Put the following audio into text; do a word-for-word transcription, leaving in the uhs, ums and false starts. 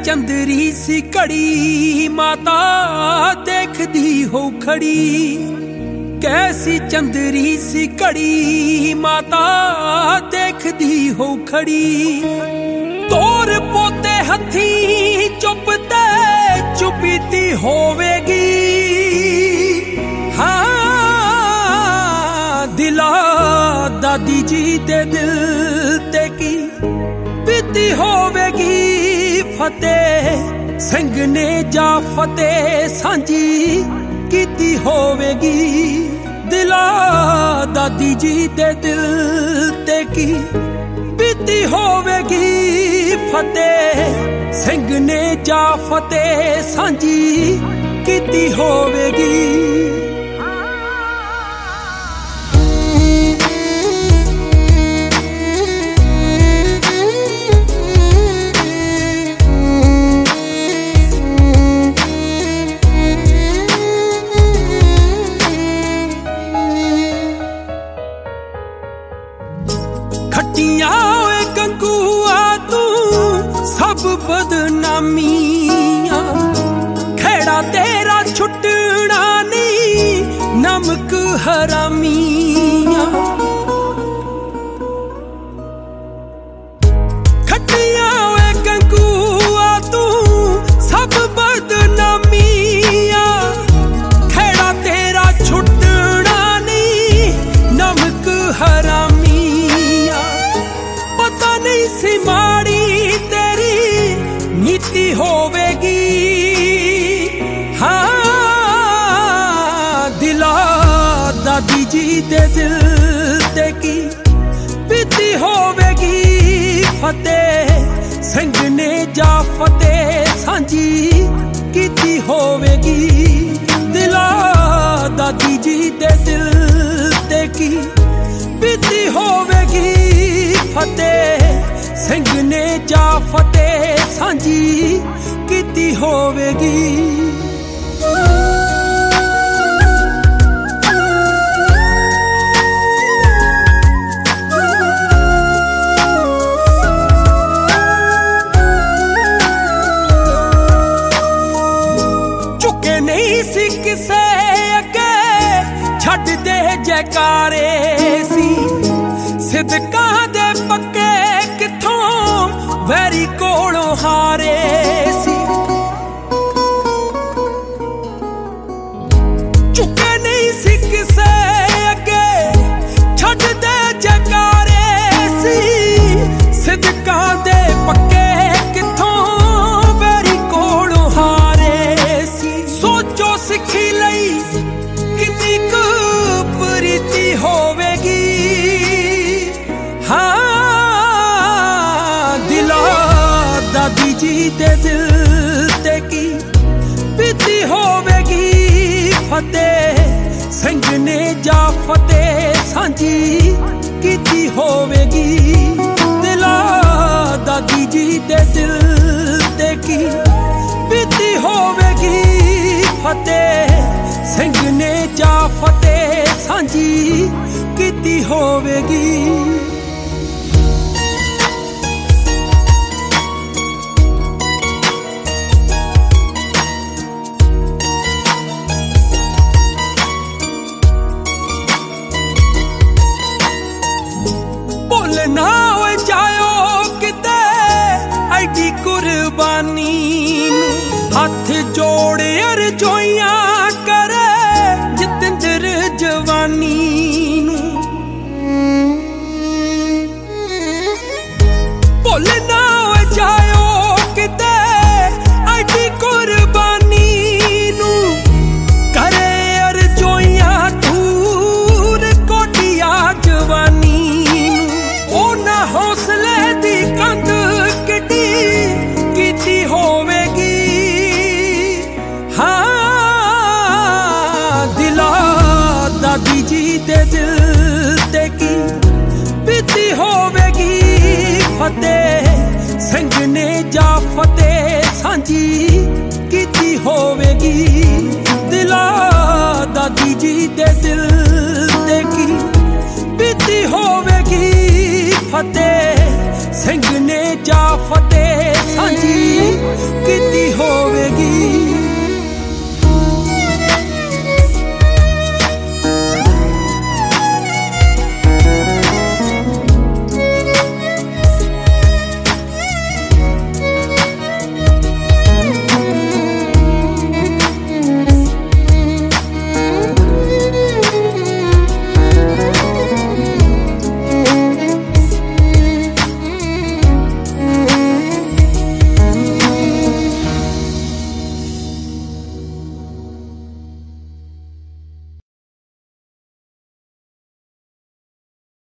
चंदरी सी घड़ी माता देखदी हो खड़ी, कैसी चंदरी सी घड़ी माता देखदी हो खड़ी। तोर पोते हथी चुपते चुपीती होवेगी, हाँ दिला दादी जी दे दिल ते की बीती होवेगी। फतेह सिंह ने जा फतेह सांझी कीती होवेगी, दिला दादी जी दे दिल ते की बीती होवेगी। फतेह सिंह ने जा फतेह सांझी कीती होवेगी। खट्टियां ओए गंगूआ तू सब बदनामियां, खेड़ा तेरा छुटना नहीं नमक हरामियां। खट्टियां ओए गंगूआ तू सब बदनामियां, खेड़ा तेरा छुटना नहीं नमक हरामियां। सी माड़ी तेरी नीति होवेगी, हाँ दिला दादी जी दे दिल ते की बीती होवेगी। फतेह सिंह ने जा फतेह सांझी कीती होवेगी, दिला दादी जी दे दिल ते की बीती होवेगी। फतेह सिंह ने जा फतेह सांझी कीती होवेगी। चुके नहीं सी किसे अगे छड्ड दे जयकारे सी, सिदका दे पक्के किथों वैरी कोलों हारे सी। चुके नहीं सी किसे अगे छड्ड दे जयकारे सी, सिदका दे पक्के किथों वैरी कोलों हारे सी। सोचो सिखी लई कितनी कु प्रीति होवेगी, हाँ दिला दादी जी दे दिल ते की बीती होवेगी। फतेह सिंह ने जा फतेह सांझी कीती होवेगी, दिला दादी जी दे दिल ते की बीती होवेगी। फतेह सिंह ने जा फतेह सांझी कीती होवेगी। ना हो जायो किते ऐडी कुर्बानी, हाथ जोड़े अर्जोइयां करे जितेंद्र जवानी। भुल ना हो जायो किते ऐडी कुर्बानी, करे अर्जोइयां दूर कोटिया जवानी। हौसले दी कंध किड्डी कीती होवेगी, हाँ दिला दादी जी दे दिल ते की बीती होवेगी। फतेह सिंह ने जा फतेह सांझी कीती होवेगी, दिला दादी जी दे दिल ते की बीती होवेगी। फतेह ਸਿੰਘ ਨੇ ਜਾ ਫਤਿਹ ਸਾਂਝੀ ਕੀਤੀ ਹੋਵੇਗੀ।